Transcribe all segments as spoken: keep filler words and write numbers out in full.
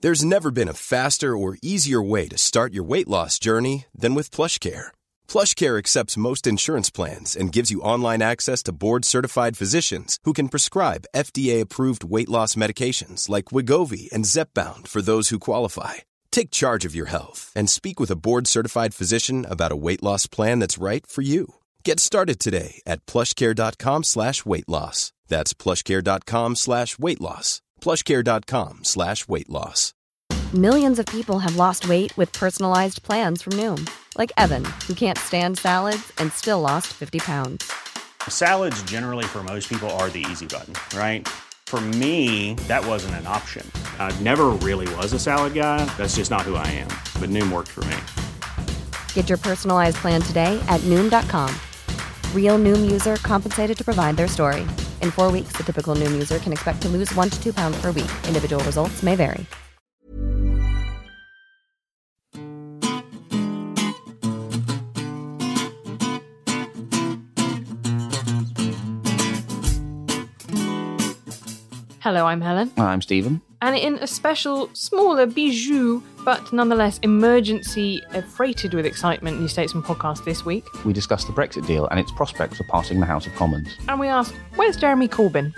There's never been a faster or easier way to start your weight loss journey than with PlushCare. PlushCare accepts most insurance plans and gives you online access to board-certified physicians who can prescribe F D A-approved weight loss medications like Wegovy and Zepbound for those who qualify. Take charge of your health and speak with a board-certified physician about a weight loss plan that's right for you. Get started today at plushcare.com slash weight loss. That's plushcare.com slash weight loss. plushcare.com slash weight loss. Millions of people have lost weight with personalized plans from Noom. Like Evan, who can't stand salads and still lost fifty pounds. Salads generally for most people are the easy button, right? For me, that wasn't an option. I never really was a salad guy. That's just not who I am. But Noom worked for me. Get your personalized plan today at Noom dot com. Real Noom user compensated to provide their story. In four weeks, the typical Noom user can expect to lose one to two pounds per week. Individual results may vary. Hello, I'm Helen. I'm Stephen. And in a special, smaller bijou, but nonetheless emergency uh, freighted with excitement New Statesman podcast this week, we discuss the Brexit deal and its prospects for passing the House of Commons. And we ask, where's Jeremy Corbyn?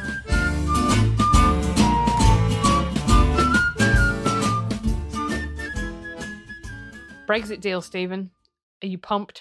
Brexit deal, Stephen. Are you pumped?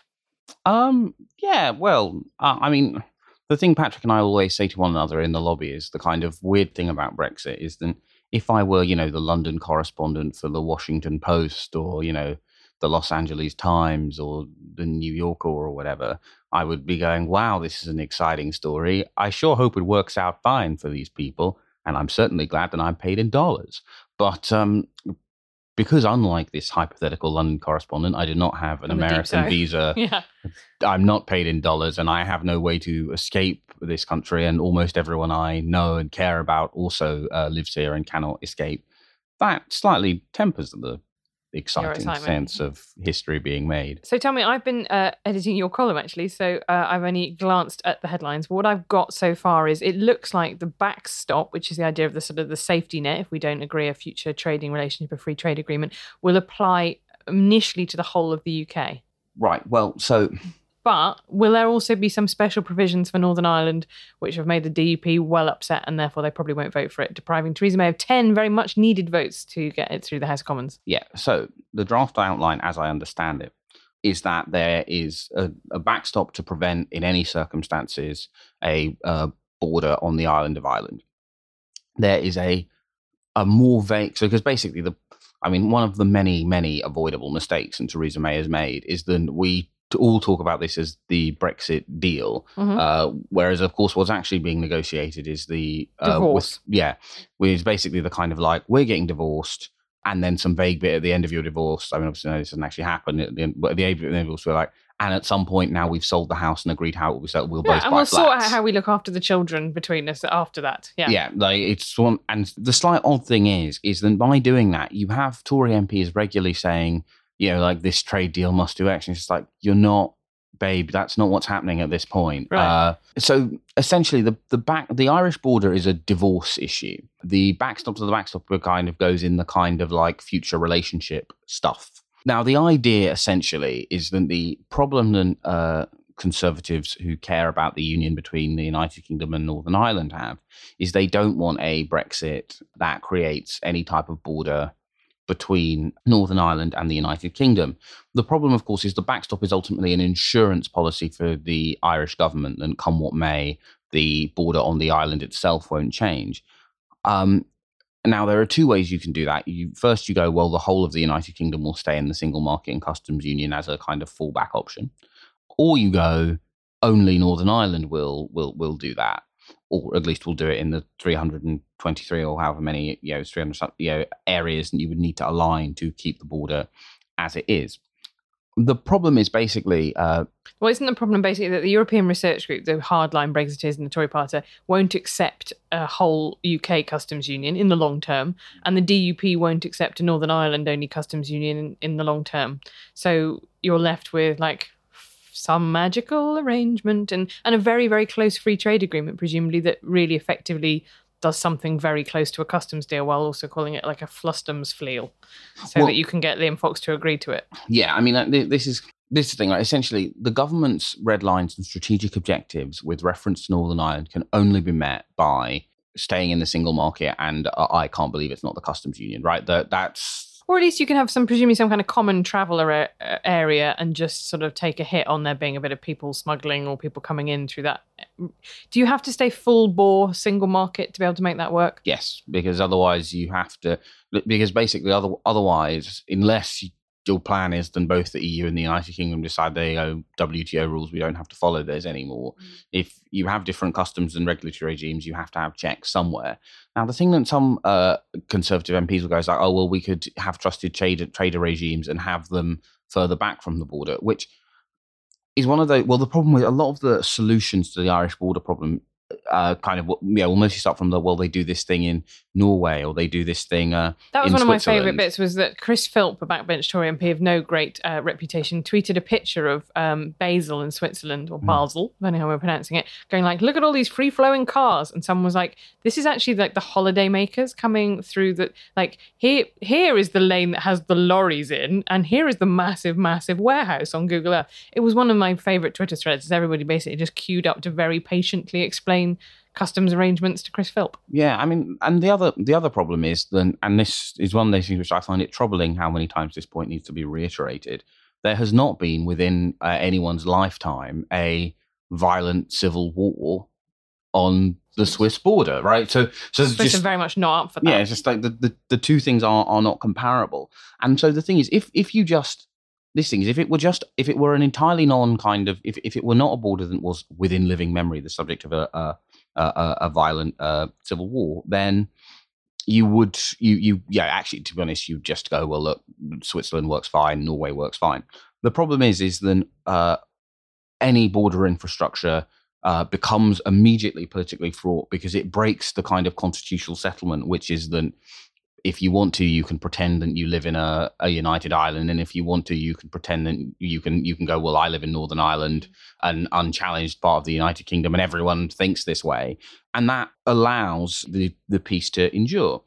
Um, yeah, well, uh, I mean, the thing Patrick and I always say to one another in the lobby is the kind of weird thing about Brexit is that if I were, you know, the London correspondent for the Washington Post or, you know, the Los Angeles Times or the New Yorker or whatever, I would be going, wow, this is an exciting story. I sure hope it works out fine for these people. And I'm certainly glad that I'm paid in dollars. But um, because unlike this hypothetical London correspondent, I do not have an American visa. Yeah. I'm not paid in dollars and I have no way to escape this country. And almost everyone I know and care about also uh, lives here and cannot escape. That slightly tempers the exciting sense of history being made. So tell me, I've been uh, editing your column actually, so uh, I've only glanced at the headlines. But what I've got so far is it looks like the backstop, which is the idea of the sort of the safety net, if we don't agree a future trading relationship, a free trade agreement, will apply initially to the whole of the U K. Right. Well, so... But will there also be some special provisions for Northern Ireland, which have made the D U P well upset and therefore they probably won't vote for it, depriving Theresa May of ten very much needed votes to get it through the House of Commons? Yeah, so the draft outline, as I understand it, is that there is a, a backstop to prevent, in any circumstances, a uh, border on the island of Ireland. There is a a more vague... So, because basically, the I mean, one of the many, many avoidable mistakes that Theresa May has made is that we... to all talk about this as the Brexit deal, mm-hmm. uh, whereas, of course, what's actually being negotiated is the... Uh, divorce. With, yeah, which is basically the kind of like, we're getting divorced, and then some vague bit at the end of your divorce. I mean, obviously, no, this doesn't actually happen, at the end, but at the end of the divorce, we're like, and at some point now we've sold the house and agreed how it will be sold. We'll yeah, both and buy we'll flats. sort out how we look after the children between us after that. Yeah, yeah, like it's one. And the slight odd thing is, is that by doing that, you have Tory M Ps regularly saying, you know, like this trade deal must do X. And it's just like, you're not, babe, that's not what's happening at this point. Right. Uh, so essentially, the the back the Irish border is a divorce issue. The backstop to the backstop kind of goes in the kind of like future relationship stuff. Now, the idea essentially is that the problem that uh, Conservatives who care about the union between the United Kingdom and Northern Ireland have is they don't want a Brexit that creates any type of border between Northern Ireland and the United Kingdom. The problem, of course, is the backstop is ultimately an insurance policy for the Irish government, and come what may, the border on the island itself won't change. Um, now, there are two ways you can do that. You, first, you go, well, the whole of the United Kingdom will stay in the single market and customs union as a kind of fallback option. Or you go, only Northern Ireland will will will do that. Or at least we'll do it in the three hundred twenty-three or however many, you know, three hundred you know, areas that you would need to align to keep the border as it is. The problem is basically... Uh, well, isn't the problem basically that the European Research Group, the hardline Brexiteers and the Tory party, won't accept a whole U K customs union in the long term, and the D U P won't accept a Northern Ireland-only customs union in, in the long term. So you're left with, like, some magical arrangement and, and a very, very close free trade agreement, presumably, that really effectively does something very close to a customs deal while also calling it like a flustumsfleal, so Well- that you can get Liam Fox to agree to it. Yeah, I mean, uh, th- this is this is the thing. Right? Essentially, the government's red lines and strategic objectives with reference to Northern Ireland can only be met by staying in the single market, and uh, I can't believe it's not the customs union, right? That that's Or at least you can have some, presumably some kind of common traveller a- area and just sort of take a hit on there being a bit of people smuggling or people coming in through that. Do you have to stay full bore single market to be able to make that work? yes, because otherwise you have to. Because basically, other, otherwise, unless you, your plan is then both the E U and the United Kingdom decide they go W T O rules, we don't have to follow those anymore. Mm. If you have different customs and regulatory regimes, you have to have checks somewhere. Now, the thing that some uh, Conservative M Ps will go is like, oh, well, we could have trusted trader, trader regimes and have them further back from the border, which is one of the, well, the problem with a lot of the solutions to the Irish border problem uh, kind of, yeah, will mostly start from the, well, they do this thing in Norway or they do this thing uh, That was in one of my Switzerland. favourite bits, was that Chris Philp, a backbench Tory M P of no great uh, reputation, tweeted a picture of um, Basel in Switzerland, or Basel, depending how we're pronouncing it, going like, look at all these free-flowing cars. And someone was like, this is actually like the holiday makers coming through the, like, here, here is the lane that has the lorries in, and here is the massive, massive warehouse on Google Earth. It was one of my favourite Twitter threads, as everybody basically just queued up to very patiently explain customs arrangements to Chris Philp. Yeah, I mean, and the other the other problem is then, and this is one of those things which I find it troubling how many times this point needs to be reiterated. There has not been within uh, anyone's lifetime a violent civil war on the Swiss border, right? So, so it's Swiss just are very much not up for that. yeah, it's just like the, the, the two things are are not comparable. And so the thing is, if if you just this thing is, if it were just if it were an entirely non kind of if if it were not a border that was within living memory the subject of a, a A, a violent uh, civil war, then you would you you yeah actually, to be honest, you just go, well, look, Switzerland works fine, Norway works fine. The problem is is then uh, any border infrastructure uh, becomes immediately politically fraught because it breaks the kind of constitutional settlement, which is that if you want to, you can pretend that you live in a, a united Ireland, and if you want to, you can pretend that you can you can go, well, I live in Northern Ireland, an unchallenged part of the United Kingdom, and everyone thinks this way, and that allows the the peace to endure.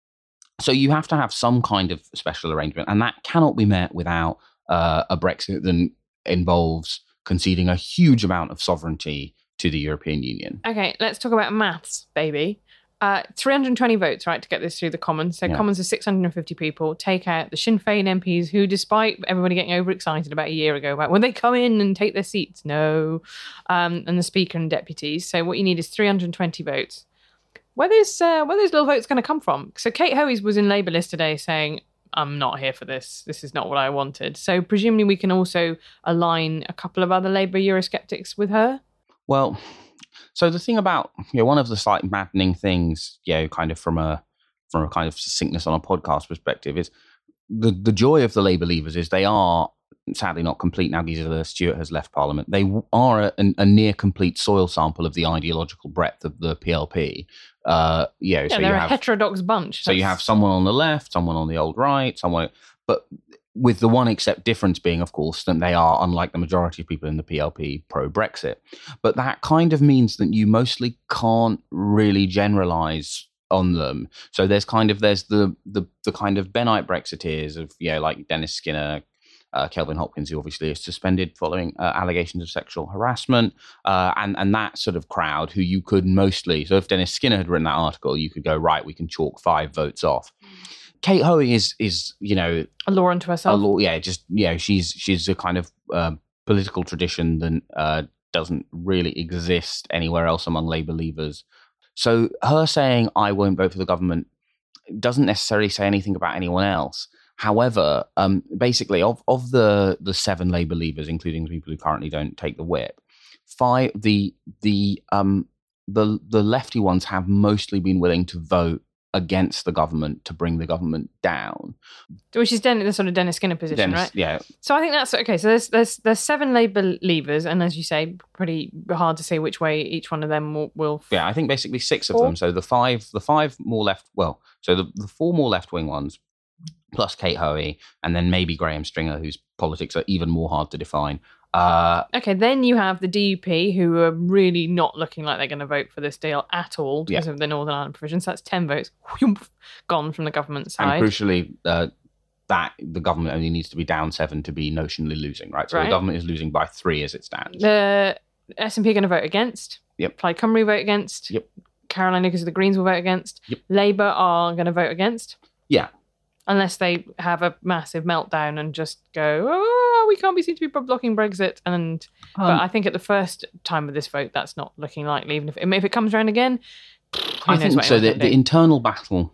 So you have to have some kind of special arrangement, and that cannot be met without uh, a Brexit that involves conceding a huge amount of sovereignty to the European Union. Okay, let's talk about maths, baby. Uh, three hundred twenty votes, right, to get this through the Commons. So Yeah. Commons is six hundred fifty people. Take out the Sinn Féin M Ps who, despite everybody getting overexcited about a year ago about when they come in and take their seats, no, um, and the Speaker and deputies. So what you need is three hundred twenty votes. Where those, uh, where those little votes going to come from? So Kate Hoey's was in Labour List today saying, I'm not here for this. This is not what I wanted. So presumably we can also align a couple of other Labour Eurosceptics with her? Well, so the thing about, you know, one of the slight maddening things, you know, kind of from a from a kind of succinctness on a podcast perspective is the, the joy of the Labour leavers is they are sadly not complete now. Gisela Stewart has left Parliament. They are a, a near complete soil sample of the ideological breadth of the P L P. Uh, you know, Yeah, so they're you a have, heterodox bunch. So you That's- have someone on the left, someone on the old right, someone, but with the one except difference being, of course, that they are, unlike the majority of people in the P L P, pro-Brexit. But that kind of means that you mostly can't really generalise on them. So there's kind of there's the the the kind of Benite Brexiteers of, you know, like Dennis Skinner, uh, Kelvin Hopkins, who obviously is suspended following uh, allegations of sexual harassment, uh, and and that sort of crowd who you could mostly. So if Dennis Skinner had written that article, you could go, right, we can chalk five votes off. Kate Hoey is is you know a law unto a herself. law, yeah, just you know she's she's a kind of uh, political tradition that uh, doesn't really exist anywhere else among Labour leavers. So her saying I won't vote for the government doesn't necessarily say anything about anyone else. However, um, basically, of of the the seven Labour leavers, including the people who currently don't take the whip, five the the um the the lefty ones have mostly been willing to vote against the government to bring the government down. Which is Den- the sort of Dennis Skinner position, Dennis, right? Yeah. So I think that's okay. So there's there's there's seven Labour leavers, and as you say, pretty hard to say which way each one of them will. will f- Yeah, I think basically six of Four? them. So the five, the five more left. Well, so the, the four more left wing ones, plus Kate Hoey, and then maybe Graham Stringer, whose politics are even more hard to define. Uh, okay, then you have the D U P, who are really not looking like they're going to vote for this deal at all because Yeah. of the Northern Ireland provisions. That's ten votes whoomp, gone from the government side. and crucially, uh, that the government only needs to be down seven to be notionally losing, right? So Right. the government is losing by three as it stands. The S N P are going to vote against. Yep. Plaid Cymru vote against. Yep. Caroline Lucas of the Greens will vote against. Yep. Labour are going to vote against. Yeah. Unless they have a massive meltdown and just go, oh, we can't be seen to be blocking Brexit. And Um, but I think at the first time of this vote, that's not looking likely. Even if if it comes around again, who I knows think what so. anyone's The, gonna the do. internal battle.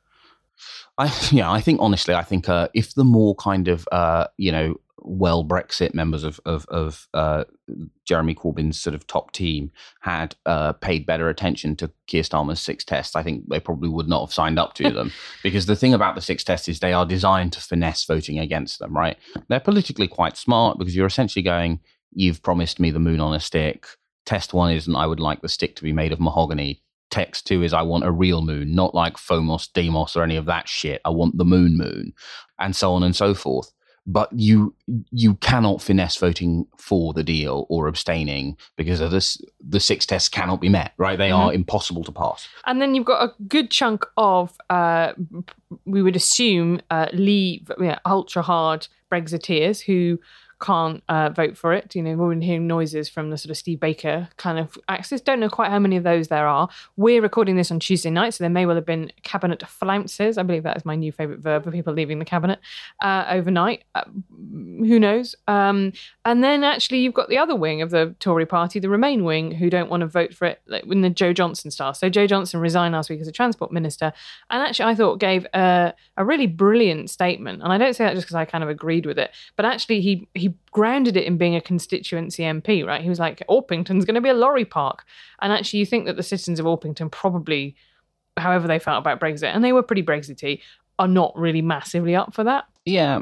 I yeah. I think honestly, I think uh, if the more kind of uh, you know well Brexit members of of, of uh, Jeremy Corbyn's sort of top team had uh, paid better attention to Keir Starmer's six tests, I think they probably would not have signed up to them. Because the thing about the six tests is they are designed to finesse voting against them. Right? They're politically quite smart because you're essentially going, you've promised me the moon on a stick. Test one isn't, I would like the stick to be made of mahogany. Text two is, I want a real moon, not like Phomos, Deimos, or any of that shit. I want the moon moon, and so on and so forth. But you you cannot finesse voting for the deal or abstaining because of this. The six tests cannot be met, right? They Mm-hmm. are impossible to pass. And then you've got a good chunk of, uh, we would assume, uh, leave, yeah, ultra hard Brexiteers who can't uh, vote for it. You know, we've been hearing noises from the sort of Steve Baker kind of axis. Don't know quite how many of those there are. We're recording this on Tuesday night, so there may well have been cabinet flounces. I believe that is my new favourite verb for people leaving the cabinet uh, overnight. Uh, who knows? Um, and then actually you've got the other wing of the Tory party, the Remain wing, who don't want to vote for it like, in the Joe Johnson style. So Joe Johnson resigned last week as a transport minister, and actually I thought gave a, a really brilliant statement. And I don't say that just because I kind of agreed with it, but actually he he grounded it in being a constituency M P, right? He was like, Orpington's going to be a lorry park. And actually you think that the citizens of Orpington probably, however they felt about Brexit, and they were pretty Brexity, are not really massively up for that. Yeah.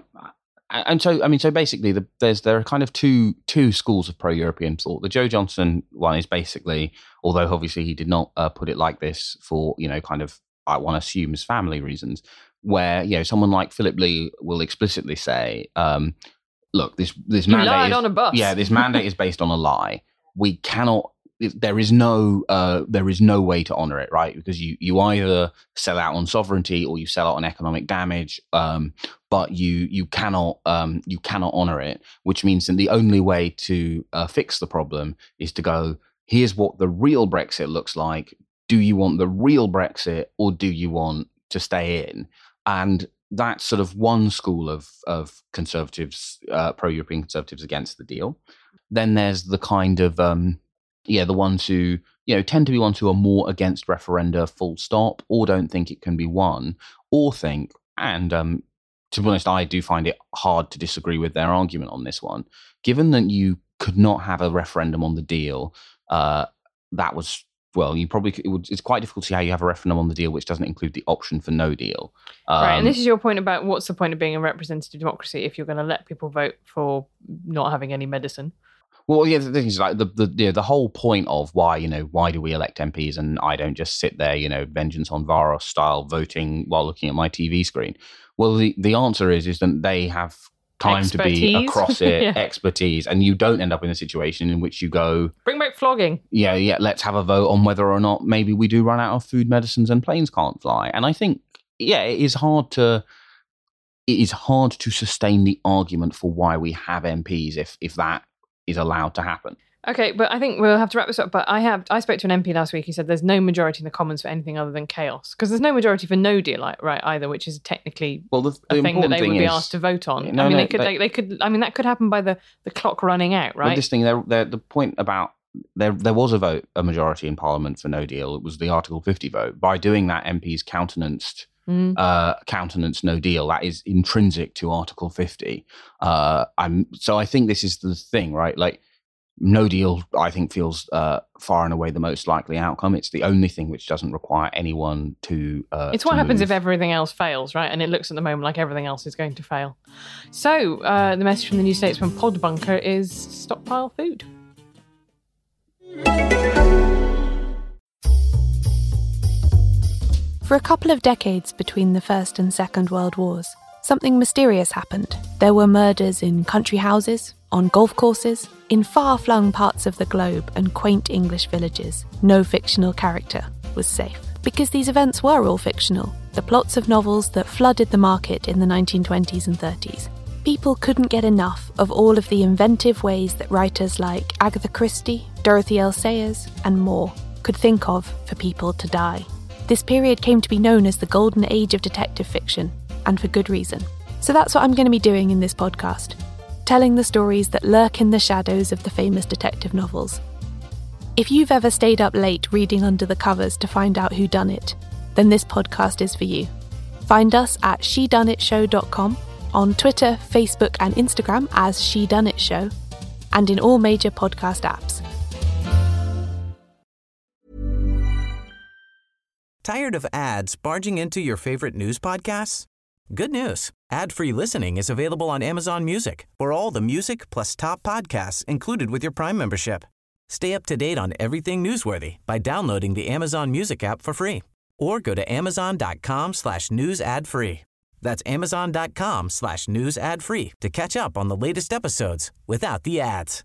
And so, I mean, so basically, the, there's there are kind of two two schools of pro-European thought. The Joe Johnson one is basically, although obviously he did not uh, put it like this for, you know, kind of, I one assumes family reasons, where, you know, someone like Philip Lee will explicitly say, um, look, this this You mandate lied is, on a bus. yeah, this mandate is based on a lie. We cannot. There is no uh, there is no way to honour it, right? Because you you either sell out on sovereignty or you sell out on economic damage, um, but you you cannot um, you cannot honour it. Which means that the only way to uh, fix the problem is to go, here's what the real Brexit looks like. Do you want the real Brexit or do you want to stay in? And that's sort of one school of of conservatives, uh, pro-European conservatives against the deal. Then there's the kind of, um, yeah, the ones who, you know, tend to be ones who are more against referenda full stop, or don't think it can be won, or think, and um, to be honest, I do find it hard to disagree with their argument on this one, given that you could not have a referendum on the deal, uh, that was, well, you probably it would, it's quite difficult to see how you have a referendum on the deal which doesn't include the option for no deal. Um, Right, and this is your point about what's the point of being a representative democracy if you're going to let people vote for not having any medicine? Well, yeah, the thing is, like the the yeah, the whole point of why, you know, why do we elect M Ps and I don't just sit there, you know, vengeance on Varos style voting while looking at my T V screen? Well, the, the answer is is that they have time to be Expertise. across it, Yeah. expertise, and you don't end up in a situation in which you go, Bring back flogging. yeah, yeah, let's have a vote on whether or not maybe we do run out of food, medicines, and planes can't fly. And I think, yeah, it is hard to it is hard to sustain the argument for why we have M Ps if if that is allowed to happen. Okay, but I think we'll have to wrap this up. But I have I spoke to an M P last week who said there's no majority in the Commons for anything other than chaos. Because there's no majority for no deal, like, right, either, which is technically Well, the, the a thing that important they would thing be is, asked to vote on. No, I mean, no, they could, but- they, they could. I mean, that could happen by the, the clock running out, But right? this thing, there, there, the point about there, there was a vote, a majority in Parliament for no deal. It was the Article fifty vote. By doing that, M Ps countenanced Mm. uh, countenance no deal. That is intrinsic to Article fifty. Uh, I'm so I think this is the thing, right? Like, no deal, I think, feels uh, far and away the most likely outcome. It's the only thing which doesn't require anyone to. Uh, It's what to happens move. if everything else fails, right? And it looks at the moment like everything else is going to fail. So uh, the message from the New Statesman pod bunker is stockpile food. For a couple of decades between the First and Second World Wars, something mysterious happened. There were murders in country houses, on golf courses, in far-flung parts of the globe and quaint English villages, no fictional character was safe. Because these events were all fictional, the plots of novels that flooded the market in the nineteen twenties and thirties. People couldn't get enough of all of the inventive ways that writers like Agatha Christie, Dorothy L. Sayers, and more could think of for people to die. This period came to be known as the golden age of detective fiction, and for good reason. So that's what I'm going to be doing in this podcast, telling the stories that lurk in the shadows of the famous detective novels. If you've ever stayed up late reading under the covers to find out who done it, then this podcast is for you. Find us at she done it show dot com, on Twitter, Facebook and Instagram as She Done It Show, and in all major podcast apps. Tired of ads barging into your favorite news podcasts? Good news. Ad-free listening is available on Amazon Music for all the music plus top podcasts included with your Prime membership. Stay up to date on everything newsworthy by downloading the Amazon Music app for free or go to amazon.com slash news ad free. That's amazon.com slash news ad free to catch up on the latest episodes without the ads.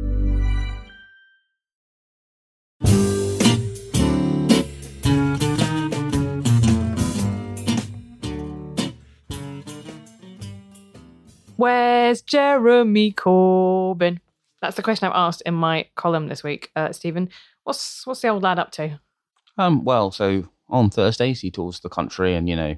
Where's Jeremy Corbyn? That's the question I've asked in my column this week. Uh, Stephen, what's what's the old lad up to? Um, well, so on Thursdays he tours the country and, you know,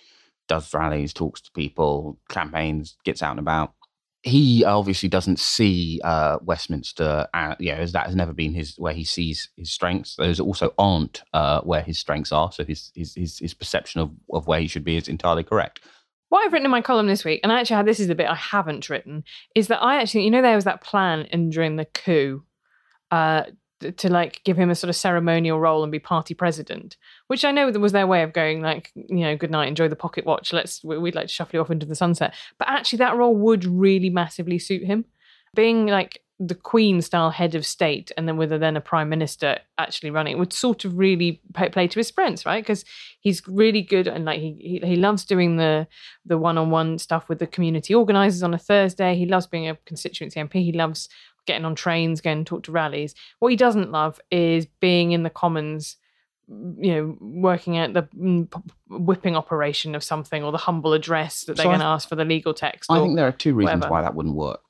does rallies, talks to people, campaigns, gets out and about. He obviously doesn't see uh, Westminster, uh, you know, as that has never been his where he sees his strengths. Those also aren't uh, where his strengths are. So his his his, his perception of, of where he should be is entirely correct. What I've written in my column this week, and I actually had this is the bit I haven't written, is that I actually, you know, there was that plan in during the coup uh, to like give him a sort of ceremonial role and be party president, which I know that was their way of going like, you know, good night, enjoy the pocket watch. Let's we'd like to shuffle you off into the sunset. But actually, that role would really massively suit him, being like the Queen style head of state, and then with a, then a prime minister actually running, would sort of really play, play to his strengths, right? Because he's really good and like he, he he loves doing the the one on one stuff with the community organisers on a Thursday. He loves being a constituency M P. He loves getting on trains, going and talk to rallies. What he doesn't love is being in the Commons, you know, working at the whipping operation of something or the humble address that they're so going to ask for the legal text. I think there are two reasons whatever. why that wouldn't work.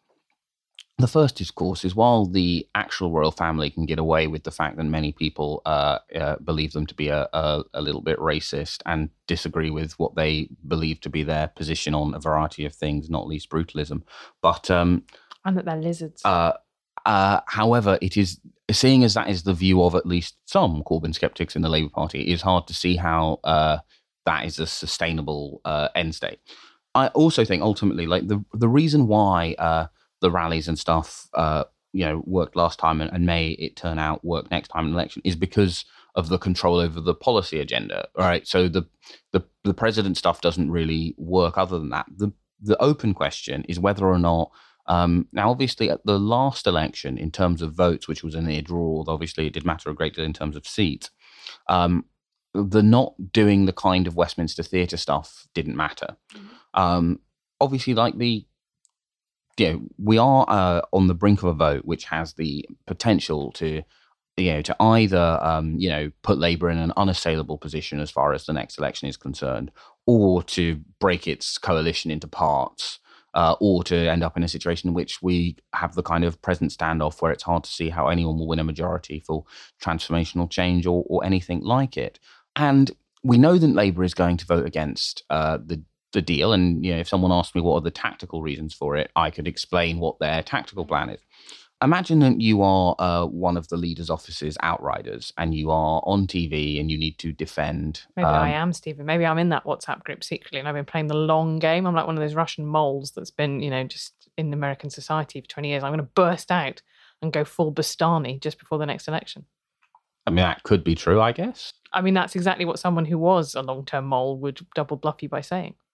The first, of course, is while the actual royal family can get away with the fact that many people uh, uh, believe them to be a, a, a little bit racist and disagree with what they believe to be their position on a variety of things, not least brutalism. But um, and that they're lizards. Uh, uh, however, it is seeing as that is the view of at least some Corbyn skeptics in the Labour Party, it is hard to see how uh, that is a sustainable uh, end state. I also think ultimately, like the the reason why uh, the rallies and stuff, uh, you know, worked last time and, and may it turn out work next time in an election is because of the control over the policy agenda, right? So the the the president stuff doesn't really work. Other than that, the the open question is whether or not. Um, now, obviously, at the last election, in terms of votes, which was a near draw, obviously it did matter a great deal in terms of seats. Um, the not doing the kind of Westminster Theatre stuff didn't matter. Mm-hmm. Um, obviously, like the, you know, we are uh, on the brink of a vote which has the potential to, you know, to either, um, you know, put Labour in an unassailable position as far as the next election is concerned, or to break its coalition into parts. Uh, or to end up in a situation in which we have the kind of present standoff where it's hard to see how anyone will win a majority for transformational change or, or anything like it. And we know that Labour is going to vote against uh, the the deal. And you know, if someone asked me what are the tactical reasons for it, I could explain what their tactical plan is. Imagine that you are uh, one of the leader's office's outriders and you are on T V and you need to defend. Maybe um, I am, Stephen. Maybe I'm in that WhatsApp group secretly and I've been playing the long game. I'm like one of those Russian moles that's been, you know, just in American society for twenty years. I'm going to burst out and go full Bastani just before the next election. I mean, that could be true, I guess. I mean, that's exactly what someone who was a long-term mole would double bluff you by saying.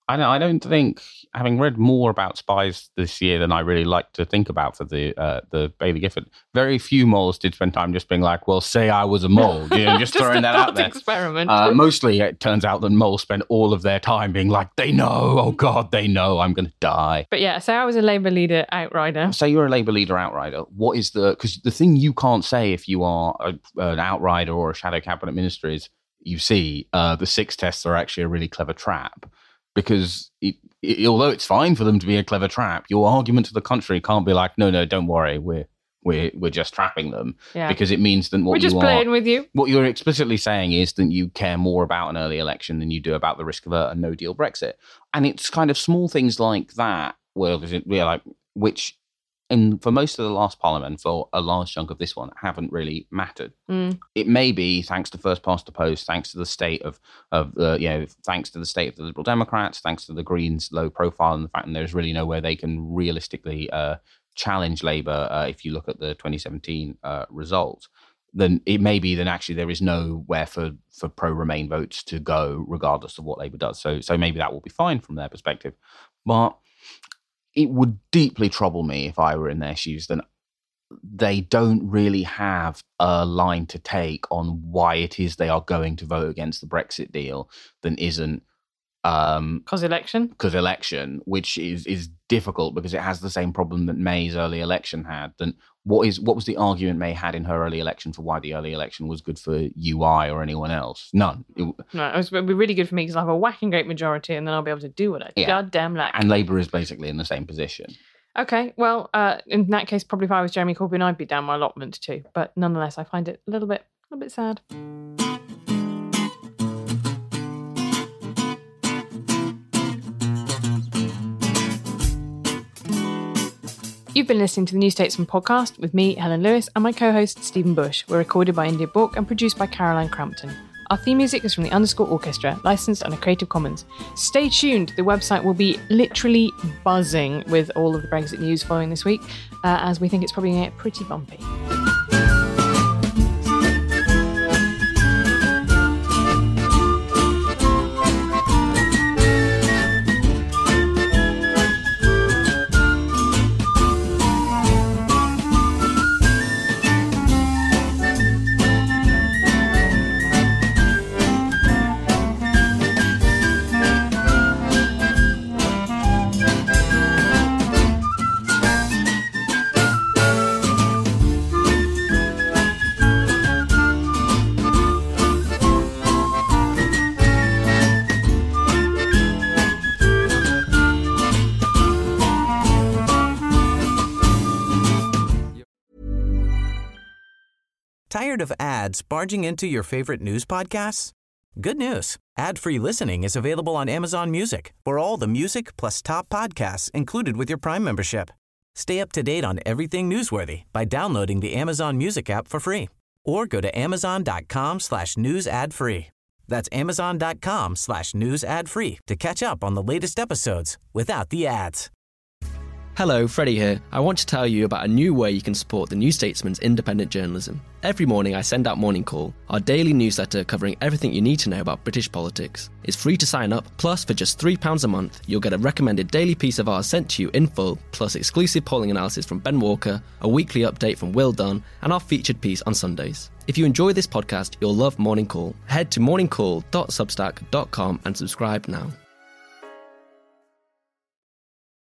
I don't, I don't think, having read more about spies this year than I really like to think about for the uh, the Bailey Gifford, very few moles did spend time just being like, well, say I was a mole, you know, just, just throwing that out there. Experiment. Uh, mostly it turns out that moles spend all of their time being like, they know, oh God, they know I'm going to die. But yeah, say I was a Labour leader outrider. Say you're a Labour leader outrider. What is the, because the thing you can't say if you are a, an outrider or a shadow cabinet minister is, you see, uh, the six tests are actually a really clever trap. Because it, it, although it's fine for them to be a clever trap, your argument to the contrary can't be like, no, no, don't worry, we're we're we're just trapping them. Yeah. Because it means that what we're you just are, playing with you. What you're explicitly saying is that you care more about an early election than you do about the risk of a, a no deal Brexit. And it's kind of small things like that, well, yeah, like which. And for most of the last parliament, for a large chunk of this one, haven't really mattered. Mm. It may be thanks to first past the post, thanks to the state of of uh, you know, thanks to the state of the Liberal Democrats, thanks to the Greens' low profile, and the fact that there's really nowhere they can realistically uh, challenge Labour. Uh, if you look at the twenty seventeen uh, result, then it may be that actually there is nowhere for for pro Remain votes to go, regardless of what Labour does. So so maybe that will be fine from their perspective, but it would deeply trouble me if I were in their shoes that they don't really have a line to take on why it is they are going to vote against the Brexit deal than isn't um cause election because election, which is is difficult because it has the same problem that May's early election had. Then what is what was the argument May had in her early election for why the early election was good for U I or anyone else? None. It, no, it was, it'd be really good for me because I have a whacking great majority, and then I'll be able to do what I yeah. goddamn like. And Labour is basically in the same position. Okay, well, uh, in that case, probably if I was Jeremy Corbyn, I'd be down my allotment too. But nonetheless, I find it a little bit, a little bit sad. You've been listening to the New Statesman podcast with me, Helen Lewis, and my co-host, Stephen Bush. We're recorded by India Book and produced by Caroline Crampton. Our theme music is from the Underscore Orchestra, licensed under Creative Commons. Stay tuned. The website will be literally buzzing with all of the Brexit news following this week, uh, as we think it's probably going to get pretty bumpy. Tired of ads barging into your favorite news podcasts? Good news. Ad-free listening is available on Amazon Music for all the music plus top podcasts included with your Prime membership. Stay up to date on everything newsworthy by downloading the Amazon Music app for free or go to amazon.com slash news ad free. That's amazon.com slash news ad free to catch up on the latest episodes without the ads. Hello, Freddie here. I want to tell you about a new way you can support the New Statesman's independent journalism. Every morning I send out Morning Call, our daily newsletter covering everything you need to know about British politics. It's free to sign up, plus for just three pounds a month, you'll get a recommended daily piece of ours sent to you in full, plus exclusive polling analysis from Ben Walker, a weekly update from Will Dunn, and our featured piece on Sundays. If you enjoy this podcast, you'll love Morning Call. Head to morning call dot substack dot com and subscribe now.